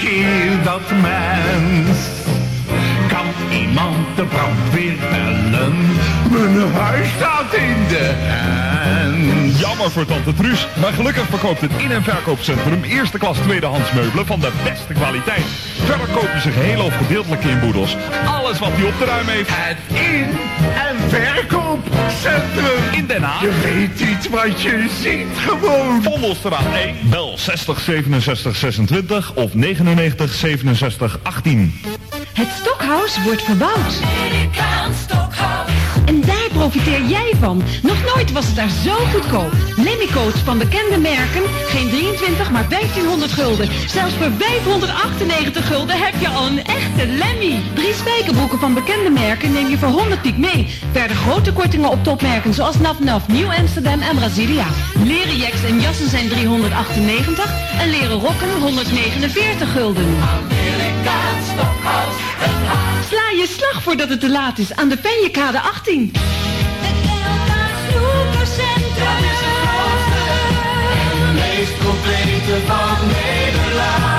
keer dat mens. Kan iemand de brandweer bellen? Mijn huis staat in de hand. Jammer voor tante Truus, maar gelukkig verkoopt het in- en verkoopcentrum eerste klas tweedehands meubelen van de beste kwaliteit. Verder kopen ze geheel of gedeeltelijke inboedels. Alles wat u op te ruimen heeft. Het in- en verkoopcentrum In Den Haag. Je weet niet wat je ziet gewoon. Vondelstraat 1, bel 60 67 26 of 99 67 18. Het Stokhuis wordt verbouwd. Amerikaans Stokhuis. En daar profiteer jij van. Nog nooit was het daar zo goedkoop. Lemmycoats van bekende merken. Geen 23, maar 1500 gulden. Zelfs voor 598 gulden heb je al een echte Lemmy. 3 spijkerbroeken van bekende merken neem je voor 100 piek mee. Verder grote kortingen op topmerken zoals Naf Naf, Nieuw Amsterdam en Brasilia. Leren jacks en jassen zijn 398 en leren rokken 149 gulden. Amerikaans Stokhuis. Sla je slag voordat het te laat is aan de Penjekade 18. Het Delta Snoekercentrum. Dat is het grootste en de meest complete van Nederland.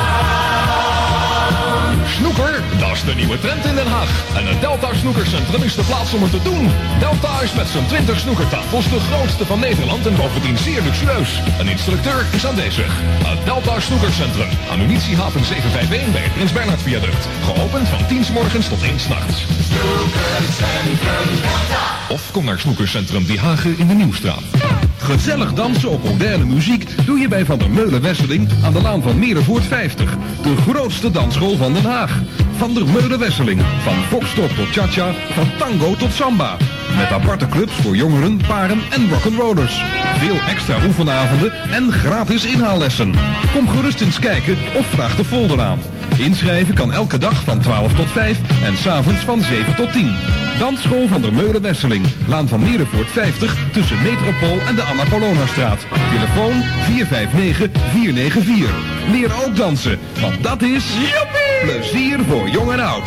Snoeker, dat is de nieuwe trend in Den Haag. En het Delta Snoekercentrum is de plaats om het te doen. Delta is met zijn 20 snoekertafels de grootste van Nederland en bovendien zeer luxueus. Een instructeur is aanwezig. Het Delta Snoekercentrum, aan munitiehaven 751 bij het Prins Bernhard Viaduct. Geopend van 10 's morgens tot 1 's nachts. Snoekercentrum Delta. Of kom naar Snoekercentrum Die Hagen in de Nieuwstraat. Gezellig dansen op moderne muziek doe je bij Van der Meulen Wesseling aan de Laan van Meerenvoort 50. De grootste dansschool van Den Haag. Van der Meulen Wesseling. Van foxtrot tot cha-cha, van tango tot samba. Met aparte clubs voor jongeren, paren en rock'n'rollers. Veel extra oefenavonden en gratis inhaallessen. Kom gerust eens kijken of vraag de folder aan. Inschrijven kan elke dag van 12 tot 5 en 's avonds van 7 tot 10. Dansschool van der Meulen Wesseling. Laan van Meerenvoort 50 tussen Metropool en de Anna Paulownastraat. Telefoon 459-494. Leer ook dansen, want dat is plezier voor jong en oud.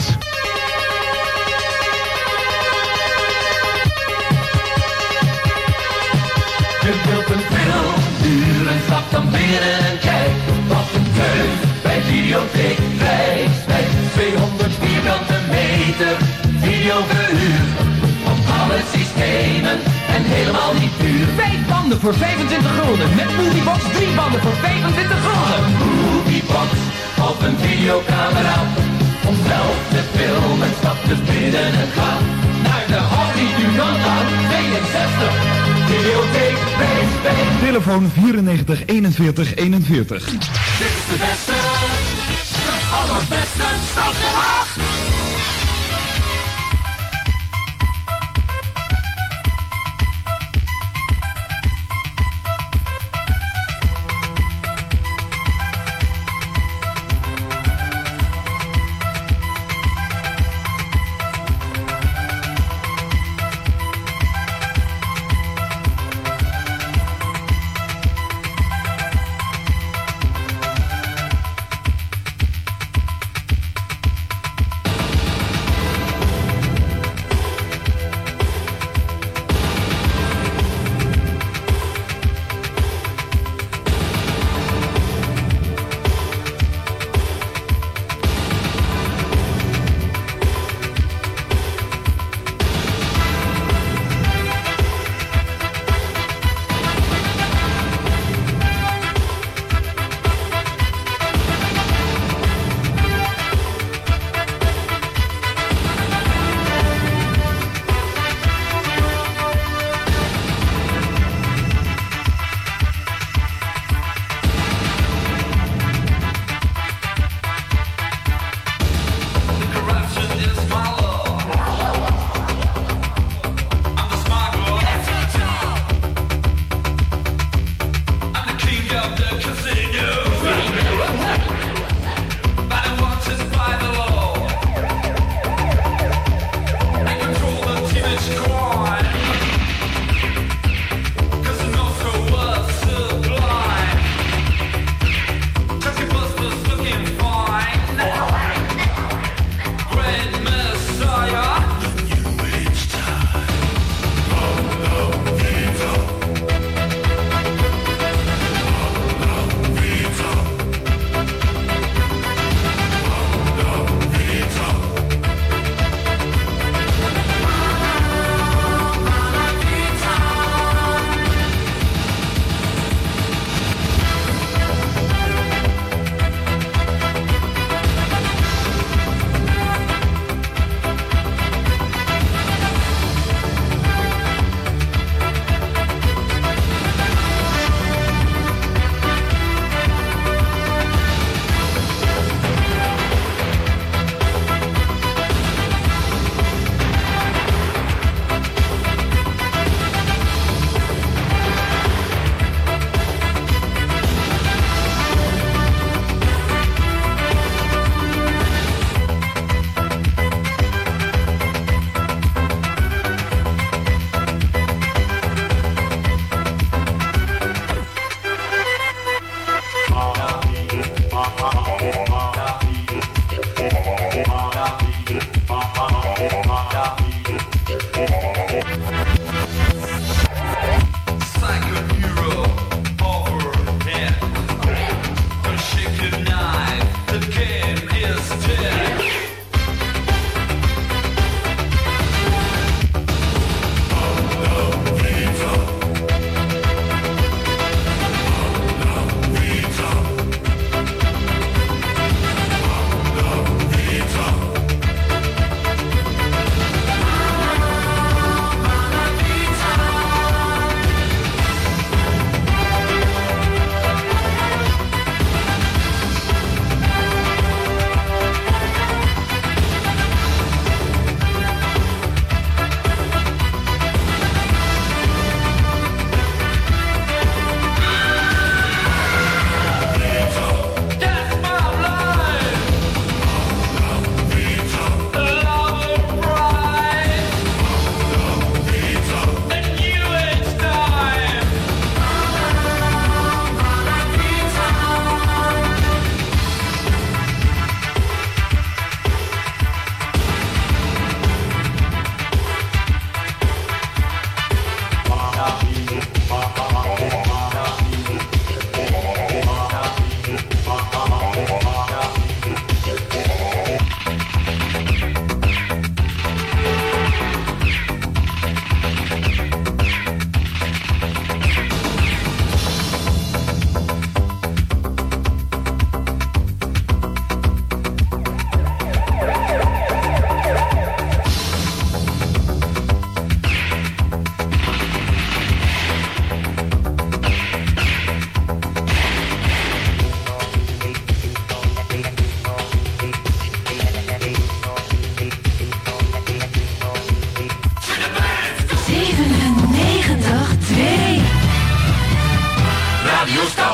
Je wilt een filmuur en stap dan binnen en kijk. Wat een keus bij Videotheek Rijkswijk. 200 vierkante meter videoverhuur. Van alle systemen en helemaal niet duur. 5 banden voor 25 gulden. Met Moviebox 3 banden voor 25 gulden. Moviebox of een videocamera. Om zelf te filmen, stap dus binnen en ga naar de Harry Dunanta 62. Videotheek Rijkswijk. Telefoon 94 41 41. Dit is de beste, de allerbeste stad Den Haag.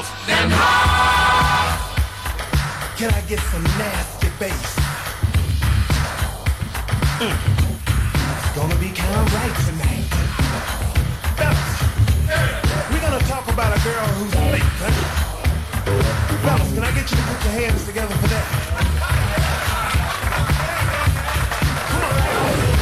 House, Den Haag. Can I get some nasty bass? It's gonna be kind of right tonight. Fellas, we're gonna talk about a girl who's late, huh? Fellas, can I get you to put your hands together for that? Come on.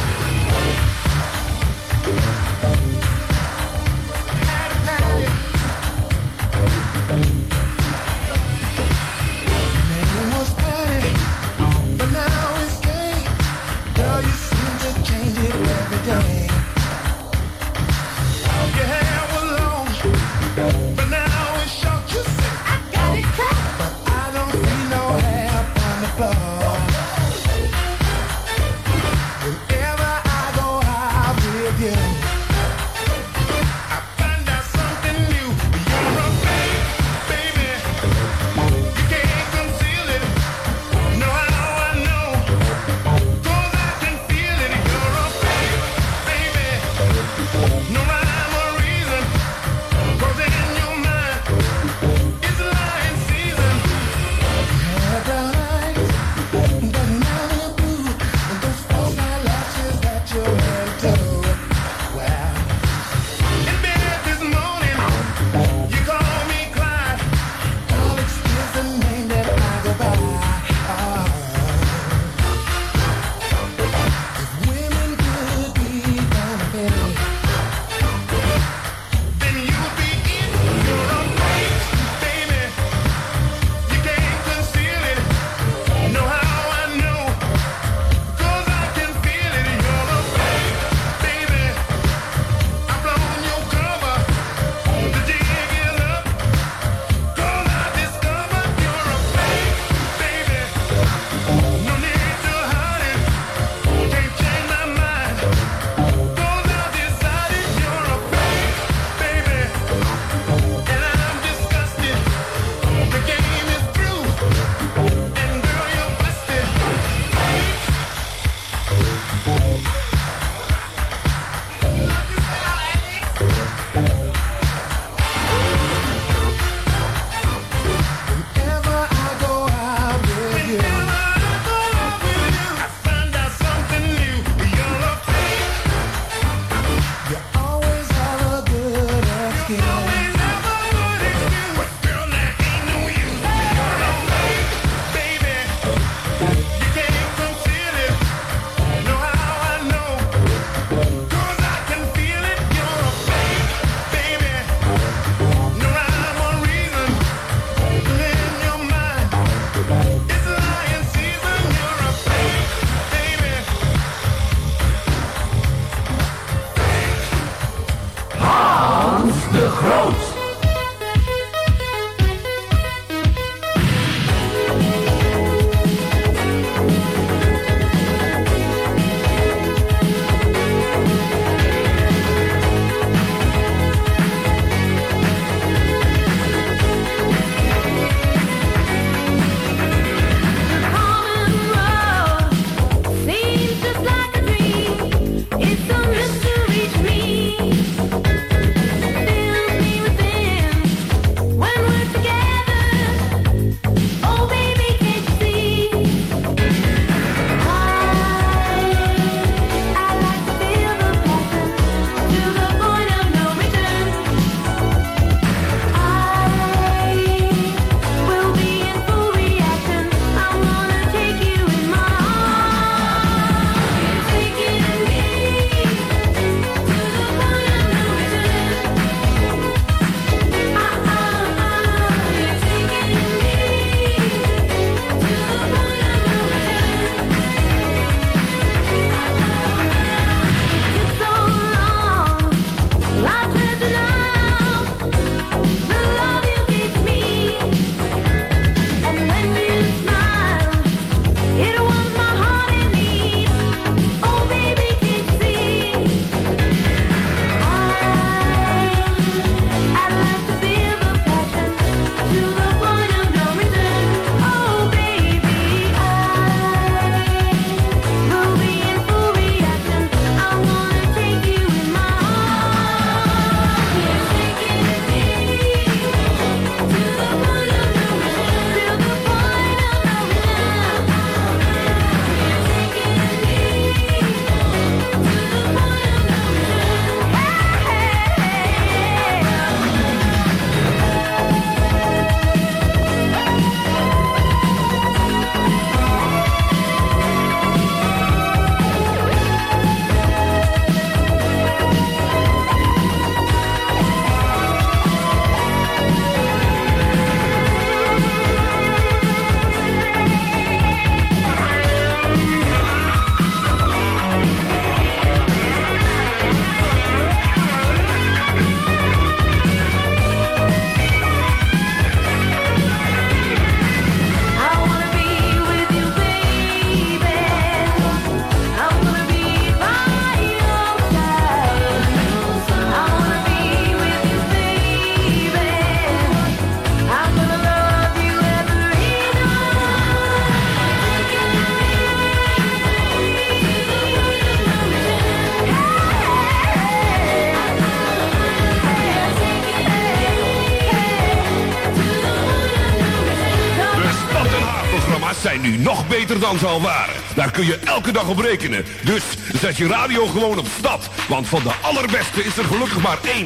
Name was Patty, but now it's Kay. Girl, you seem to change it every day. Your hair was long, but now it's short. You say I got it cut, but I don't see no hair on the floor. Whenever I go out with you, I find out something new. You're a fake, baby. You can't conceal it. Know how I know? 'Cause I can feel it. You're a fake, baby. No rhyme or reason. 'Cause in your mind, it's lying season. Had brown eyes, but now they're blue. And those false eyelashes that you wear too. Well, in bed this morning, you call me Clyde. Alex is the name that I go by. If women could be confident, then you'd be in. You're a fake, baby. You can't conceal it. Know how I know? 'Cause I can feel it. You're a fake, baby. I've blown your cover. The jig is up. 'Cause I discovered you're a fake, baby. No need to hide it. Can't change my mind. 'Cause I decided you're a fake, baby. And I'm disgusted. The game is through. And girl, you're busted. Whenever I go out with you, I find out something new. You're a fake. You always have a good excuse. But girl, there ain't no use. You're a fake, baby. You can't conceal it. Know how I know? 'Cause I can feel it. You're a fake, baby. No rhyme or reason. In your mind, it's lying season. You're a fake, baby. Hans de Groot. Common road seems just like a dream. It's a mystery to me. Fills me with zijn nu nog beter dan ze al waren. Daar kun je elke dag op rekenen. Dus zet je radio gewoon op stad. Want van de allerbeste is er gelukkig maar één.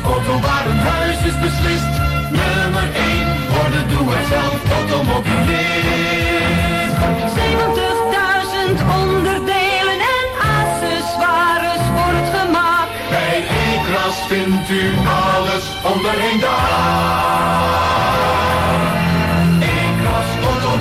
Otto Warenhuis is beslist. Nummer 1 worden doe-het-zelf automobilist. 70.000 onderdelen en accessoires voor het gemak. Bij E-Kras vindt u alles onder één dak. E-Kras Otto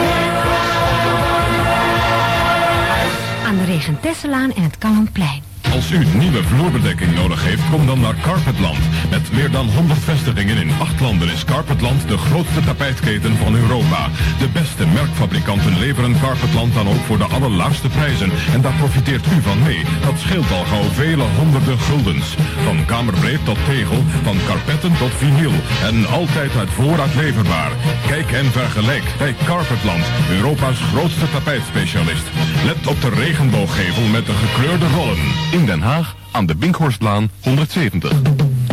Warenhuis. Aan de Regentesselaan en het Kallandplein. Als u nieuwe vloerbedekking nodig heeft, kom dan naar Carpetland. Met meer dan 100 vestigingen in 8 landen is Carpetland de grootste tapijtketen van Europa. De beste merkfabrikanten leveren Carpetland dan ook voor de allerlaagste prijzen. En daar profiteert u van mee. Dat scheelt al gauw vele honderden guldens. Van kamerbreed tot tegel, van karpetten tot vinyl. En altijd uit voorraad leverbaar. Kijk en vergelijk bij Carpetland, Europa's grootste tapijtspecialist. Let op de regenbooggevel met de gekleurde rollen. In Den Haag aan de Binkhorstlaan 170. Op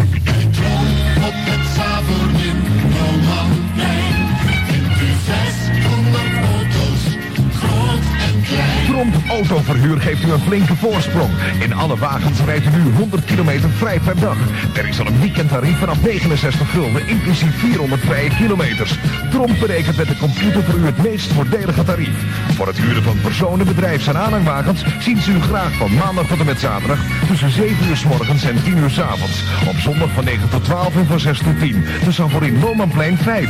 het Savonin Romannplein vindt u 600 auto's, groot en klein. Tromp Autoverhuur geeft u een flinke voorsprong. In alle wagens rijdt u nu 100 kilometer vrij per dag. Er is al een weekendtarief vanaf 69 gulden, inclusief 400 vrije kilometers. Tromp berekent met de computer voor u het meest voordelige tarief. Voor het huren van personen, bedrijfs- en aanhangwagens zien ze u graag van maandag tot en met zaterdag tussen 7 uur 's morgens en 10 uur 's avonds. Op zondag van 9 tot 12 en van 6 tot 10. Dus dan voor in Lomanplein 5.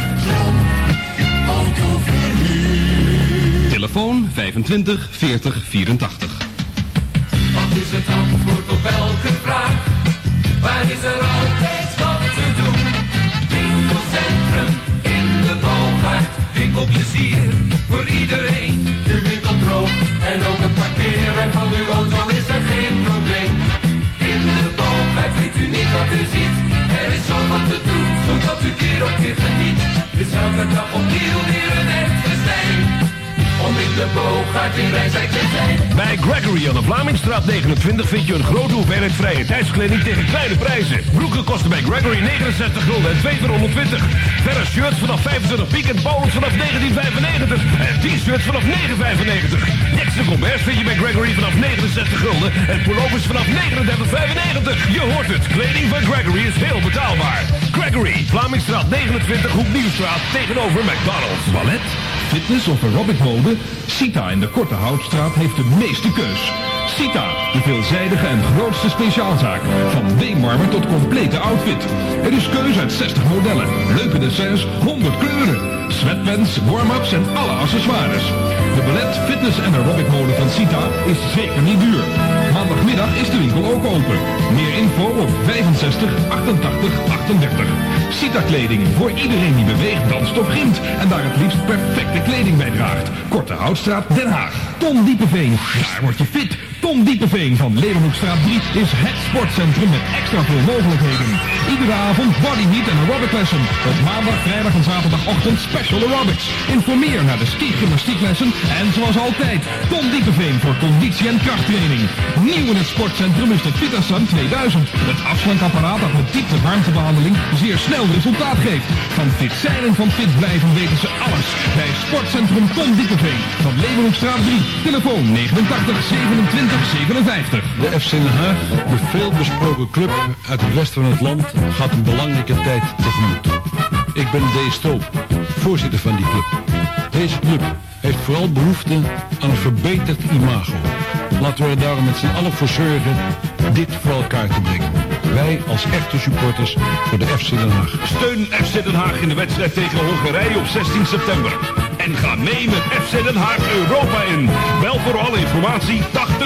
Telefoon 25 40 84. Wat is het antwoord op elke vraag? Waar is er altijd wat te doen? Winkelcentrum in de Boogaard. Winkelplezier voor iedereen. Uw winkel droog en ook het parkeren van uw auto is er geen probleem. In de Boogaard weet u niet wat u ziet. Er is zo wat te doen, zodat u keer op keer geniet. Dus elke dag opnieuw weer een echt festijn. Om in de Boogaard in Rijswijk te zijn. Bij Gregory aan de Vlamingstraat 29 vind je een grote hoeveelheid vrije tijdskleding tegen kleine prijzen. Broeken kosten bij Gregory 69 gulden en 2 voor 120. Verre shirts vanaf 25 piek en bowls vanaf 1995. En t-shirts vanaf 9,95. Dexter Gombers vind je bij Gregory vanaf 69 gulden en pullovers vanaf 39,95. Je hoort het, kleding van Gregory is heel betaalbaar. Gregory, Vlamingstraat 29, Hoek Nieuwstraat tegenover McDonald's. Ballet, fitness of aerobic mode? Sita in de Korte Houtstraat heeft de meeste keus. Sita, de veelzijdige en grootste speciaalzaak. Van beenwarmer tot complete outfit. Er is keus uit 60 modellen. Leuke desserts, 100 kleuren. Sweatpants, warm-ups en alle accessoires. De ballet, fitness en aerobic mode van Sita is zeker niet duur. Maandagmiddag is de winkel ook open. Meer info op 65 88 38. Sita kleding voor iedereen die beweegt, danst of gymt en daar het liefst perfecte kleding bij draagt. Korte Houtstraat, Den Haag. Tom Diepeveen, daar word je fit. Tom Diepeveen van Leeuwenhoekstraat 3 is het sportcentrum met extra veel mogelijkheden. Iedere avond bodyheat en aerobic lessen. Op maandag, vrijdag en zaterdagochtend special aerobics. Informeer naar de ski-gymnastieklessen en zoals altijd Tom Diepeveen voor conditie- en krachttraining. Nieuw in het sportcentrum is de Vitasun 2000. Het afslankapparaat dat met diepte-warmtebehandeling zeer snel resultaat geeft. Van fit zijn en van fit blijven weten ze alles. Bij sportcentrum Tom Diepeveen van Leeuwenhoekstraat 3. Telefoon 89 27 57. De FC Den Haag, de veelbesproken club uit het westen van het land, gaat een belangrijke tijd tegemoet. Ik ben D. Stoop, voorzitter van die club. Deze club heeft vooral behoefte aan een verbeterd imago. Laten we er daarom met z'n allen voor zorgen dit voor elkaar te brengen. Wij als echte supporters voor de FC Den Haag. Steun FC Den Haag in de wedstrijd tegen Hongarije op 16 september. En ga mee met FC Den Haag Europa in. Bel voor alle informatie 80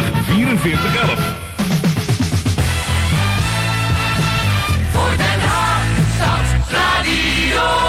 44 11. Voor Den Haag staat radio.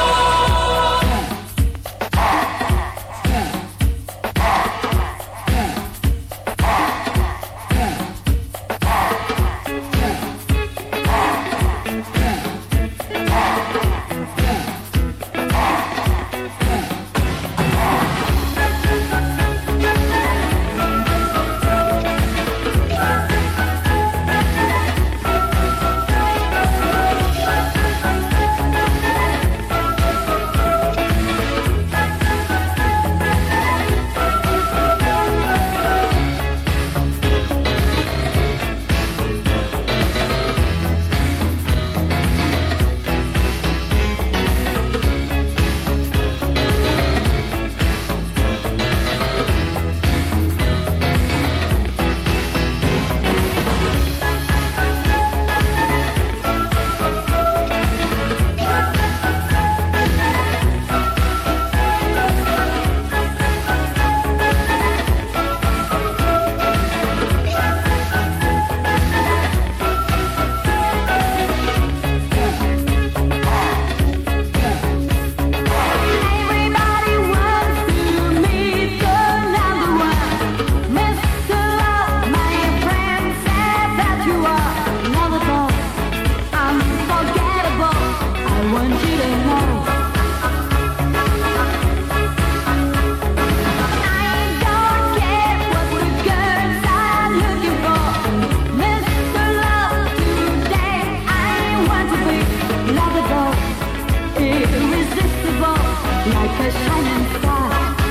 a shining star.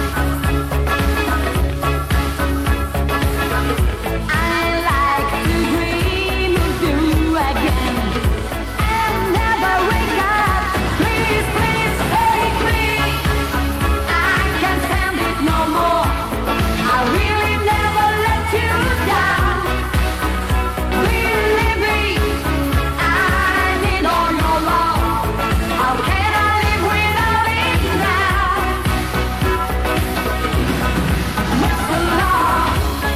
I like to dream of you again and never wake up. Please, please take me. I can't stand it no more. I really never let you down. Believe me, I need all your love. How can I live without it now? Mr. Love.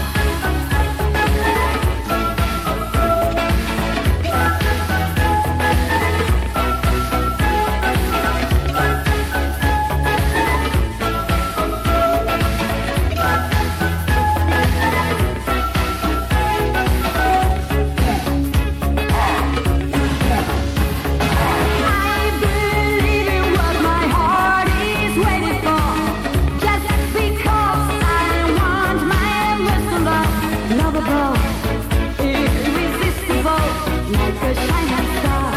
I believe in what my heart is waiting for. Just because I want my endless love, lovable, irresistible, like a shining star.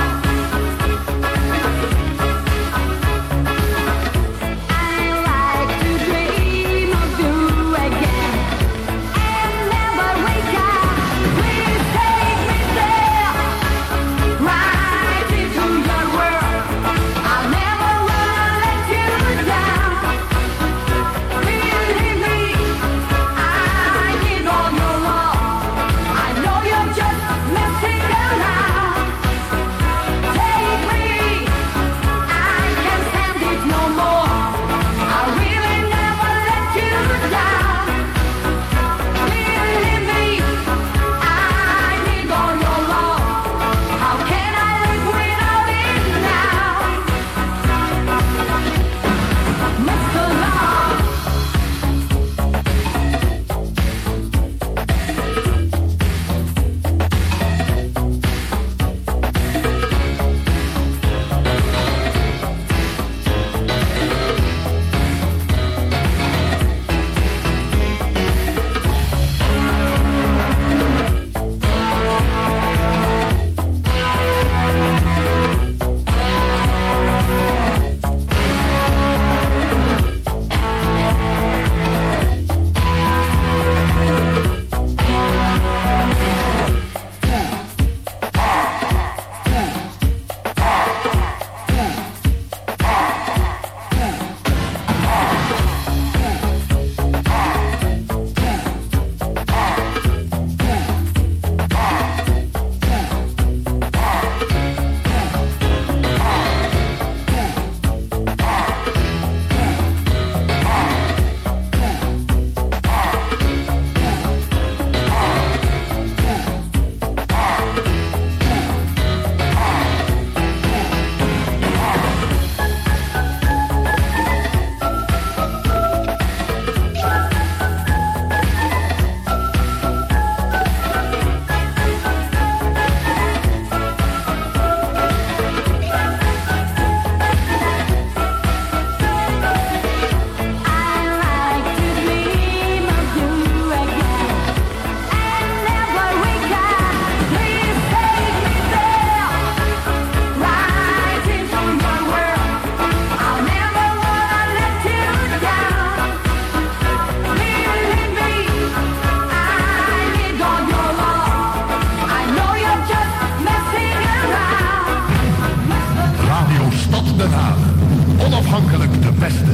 I like to dream of you again and never wake up. Please take me there. Right into your world. I'll never wanna let you down. Believe me, I need all your love. I know you're just messing around. Take me, I can't stand it no more. I'll really never let you down. Believe me, I need all your love. How can I live without it now? Mr. Love. I like to dream of you again and never wake up. Please take me there, right into your world. I'll never wanna let you down. Believe me, I need all your love. I know you're just messing around. Radio Stad Den Haag. Onafhankelijk de beste.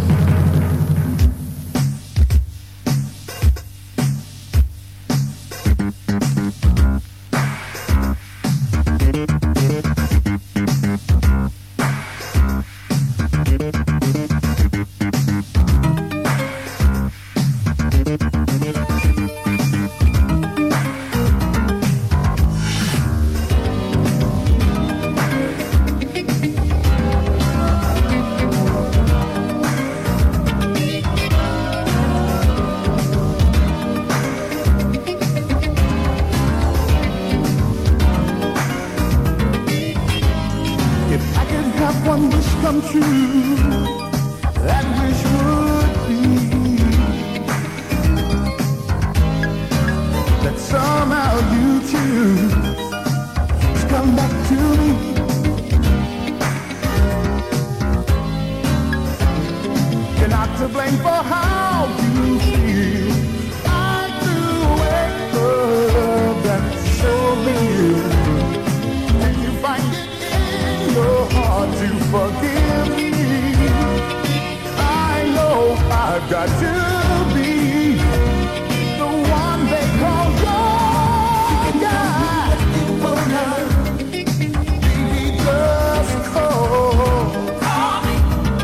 One wish come true, that wish would be that somehow you choose to come back to me. forgive me. I know I've got to be the one they call God. Baby, just call me.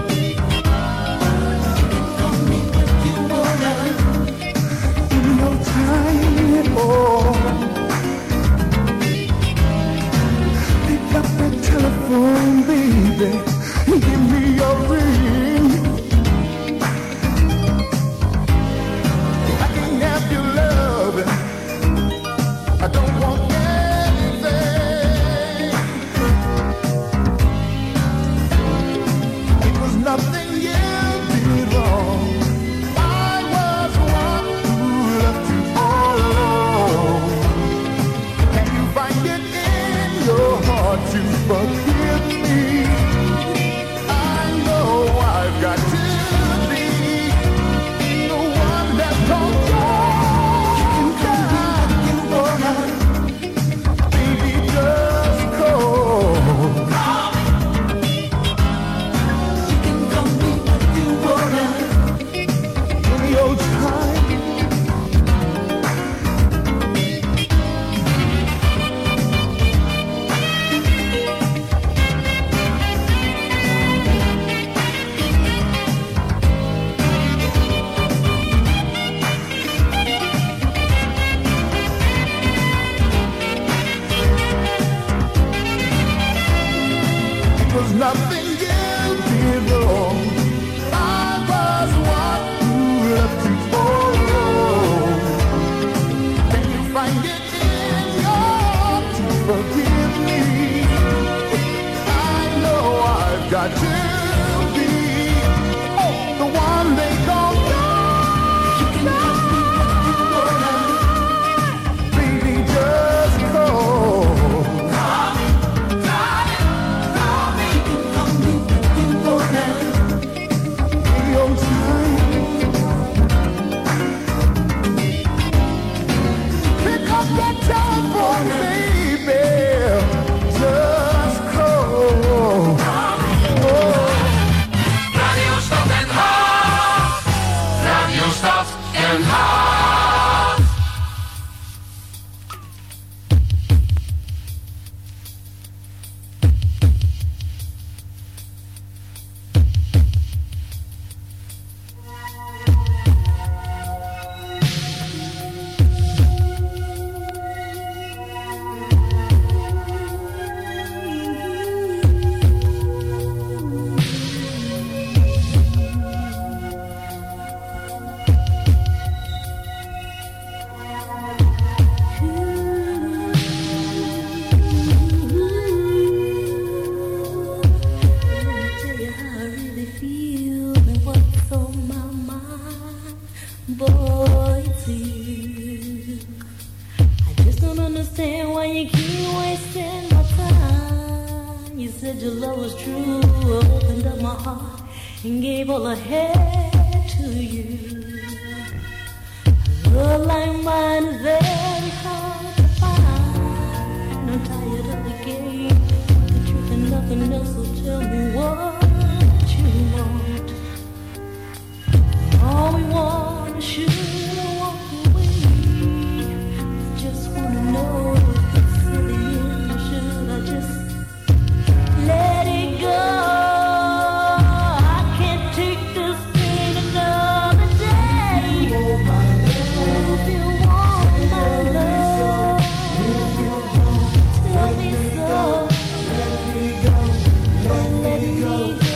In your time, oh. Pick up the telephone, baby. Give me a ring. I can have your loving. I don't want anything. It was nothing you did wrong. I was one who left you all alone. Can you find it in your heart to forgive me? I know I've got to be the one that calls you. Baby, just call. You can call me what you wanna. In your time. It was nothing you did wrong. I was one who left you all alone. Can you find it in your heart to forgive me? I know I've got to be the one they call God. You can call me what you wanna. Baby, just call. Pick up that telephone, baby. Just call. Radio Stad Den Haag. Radio Stad Den Haag. Boy, it's you. I just don't understand why you keep wasting my time. You said your love was true, opened up my heart and gave all I had to you. A love like mine is very hard to find. I'm tired of the game, the truth and nothing else. So tell me what you want. All we want is should I walk away? Just wanna know if it's silly or should I just let it go? I can't take this pain another day. If you want my love, tell me so. Let me go.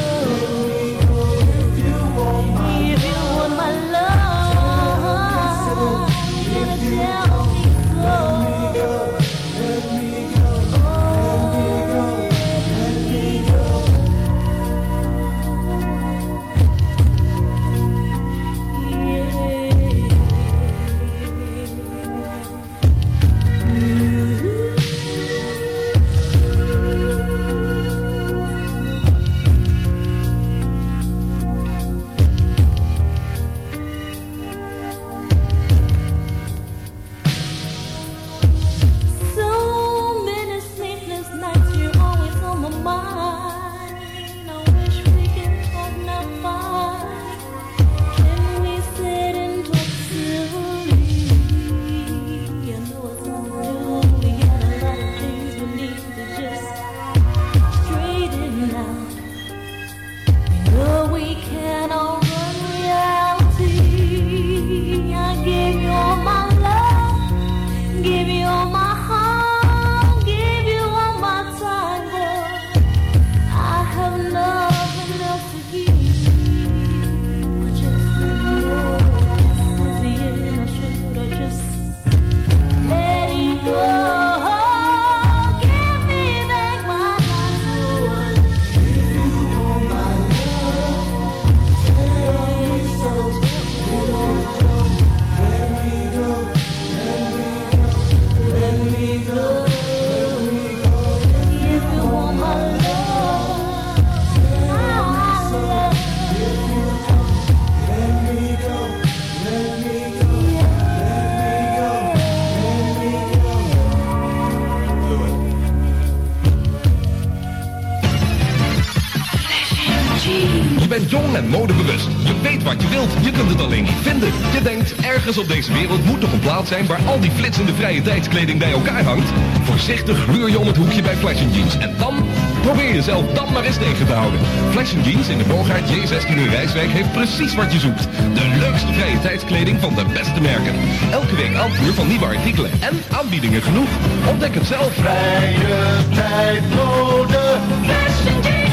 bent jong en modebewust. Je weet wat je wilt, je kunt het alleen niet vinden. Je denkt, ergens op deze wereld moet toch een plaats zijn waar al die flitsende vrije tijdskleding bij elkaar hangt? Voorzichtig gluur je om het hoekje bij Fashion Jeans. En dan probeer jezelf dan maar eens tegen te houden. Fashion Jeans in de Boogaard J16 in Rijswijk heeft precies wat je zoekt. De leukste vrije tijdskleding van de beste merken. Elke week aanvoer van nieuwe artikelen en aanbiedingen genoeg. Ontdek het zelf. Vrije tijdmode. Fashion Jeans.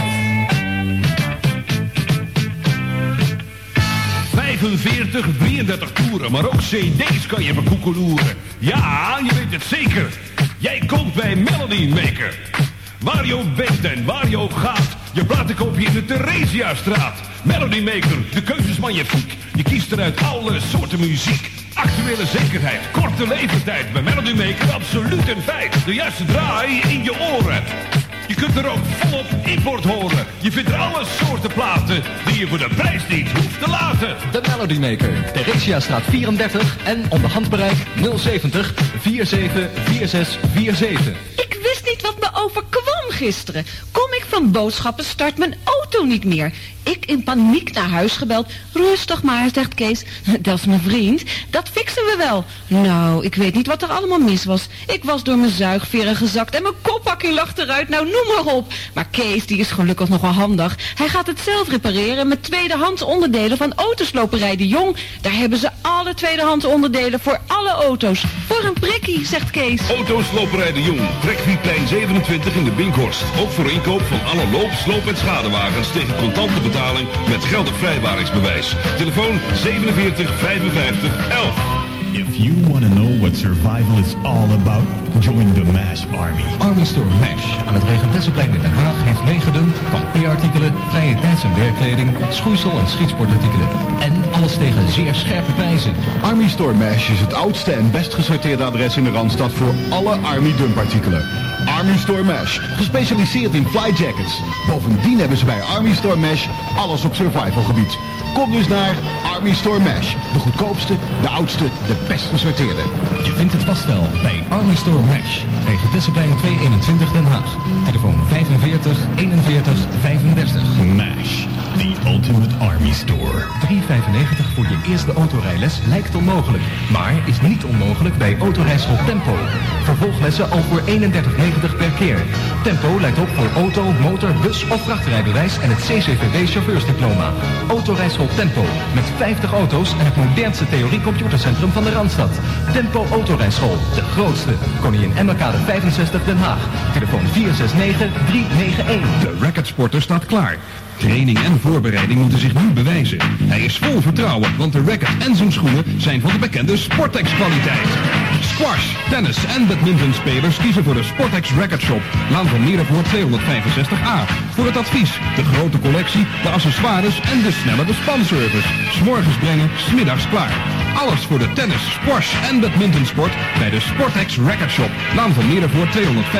45, 33 toeren, maar ook cd's kan je bekoekeloeren. Ja, je weet het zeker. Jij koopt bij Melody Maker. Waar je ook bent en waar je ook gaat, je platen koop je in de Theresiastraat. Melody Maker, de keuze is magnifiek. Je kiest eruit alle soorten muziek. Actuele zekerheid, korte leeftijd. Bij Melody Maker absoluut een feit. De juiste draai in je oren. Je kunt er ook volop import horen. Je vindt er alle soorten platen die je voor de prijs niet hoeft te laten. De Melody Maker, Theresiastraat 34 en onder handbereik 070 47 4647. Ik wist niet wat me overkwam gisteren. Kom ik van boodschappen, start mijn auto niet meer. Ik in paniek naar huis gebeld. Rustig maar, zegt Kees. Dat is mijn vriend. Dat fixen we wel. Nou, ik weet niet wat er allemaal mis was. Ik was door mijn zuigveren gezakt en mijn koppakje lag eruit. Nou, noem maar op. Maar Kees, die is gelukkig nogal handig. Hij gaat het zelf repareren met tweedehands onderdelen van Autosloperij de Jong. Daar hebben ze alle tweedehands onderdelen voor alle auto's. Voor een prikkie, zegt Kees. Autosloperij de Jong, Trekvlietplein 27 in de Binkhorst. Ook voor inkoop van alle loop, sloop en schadewagens tegen contante betaling met geldig vrijwaringsbewijs. Telefoon 47 55 11. If you want to know what survival is all about, join the MASH Army. Army Store MASH aan het Regentessenplein in Den Haag heeft legerden, kampeerartikelen, vrije tijds- en werkkleding, schoeisel- en schietsportartikelen. En alles tegen zeer scherpe prijzen. Army Store MASH is het oudste en best gesorteerde adres in de Randstad voor alle Army dumpartikelen. Army Store MASH, gespecialiseerd in flyjackets. Bovendien hebben ze bij Army Store MASH alles op survival gebied. Kom dus naar Army Store MASH. De goedkoopste, de oudste, de best gesorteerde. Je vindt het vast wel bij Army Store MASH. Regentessenplein 221 Den Haag. Telefoon 45 41 35. MASH, the ultimate Army Store. $3,95 voor je eerste autorijles lijkt onmogelijk. Maar is niet onmogelijk bij Autorijschool Tempo. Vervolglessen al voor $31,90 per keer. Tempo leidt op voor auto, motor, bus of vrachtrijbewijs en het CCVB chauffeursdiploma. Autorijschool Tempo. Met 50 auto's en het modernste theorie-computercentrum van de Randstad. Tempo Autorijschool. De grootste. Koningin Emmerkade 65 Den Haag. Telefoon 469 391. De racketsporter staat klaar. Training en voorbereiding moeten zich nu bewijzen. Hij is vol vertrouwen, want de racket en zijn schoenen zijn van de bekende Sportex-kwaliteit. Squash, tennis en badmintonspelers kiezen voor de Sportex Racket Shop. Laan van Meerdervoort 265A. Voor het advies, de grote collectie, de accessoires en de snelle bespanservice. 's Morgens brengen, 's middags klaar. Alles voor de tennis, squash en badmintonsport bij de Sportex Racket Shop. Laan van Meerdervoort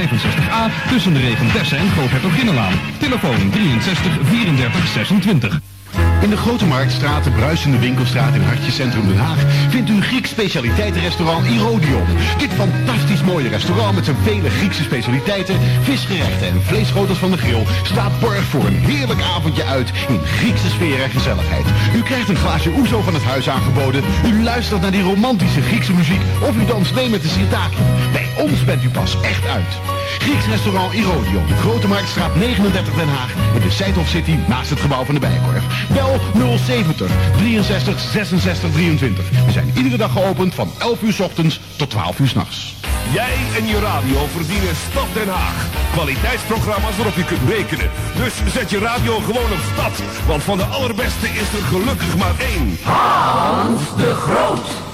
265A tussen de Regentessen en Groothertoginnenlaan. Telefoon 63 34 26. In de Grote Marktstraat, de bruisende winkelstraat in Hartje Centrum Den Haag, vindt u een Grieks specialiteitenrestaurant Irodion. Dit fantastisch mooie restaurant met zijn vele Griekse specialiteiten, visgerechten en vleesschotels van de grill staat borg voor een heerlijk avondje uit in Griekse sfeer en gezelligheid. U krijgt een glaasje oezo van het huis aangeboden, u luistert naar die romantische Griekse muziek of u danst mee met de sirtaki. Bij ons bent u pas echt uit. Grieks restaurant Irodion, Grote Marktstraat 39 Den Haag in de Seidhof City naast het gebouw van de Bijenkorf. Bel 070 63 66 23. We zijn iedere dag geopend van 11 uur 's ochtends tot 12 uur 's nachts. Jij en je radio verdienen Stad Den Haag. Kwaliteitsprogramma's waarop je kunt rekenen. Dus zet je radio gewoon op Stad. Want van de allerbeste is er gelukkig maar één. Hans de Groot.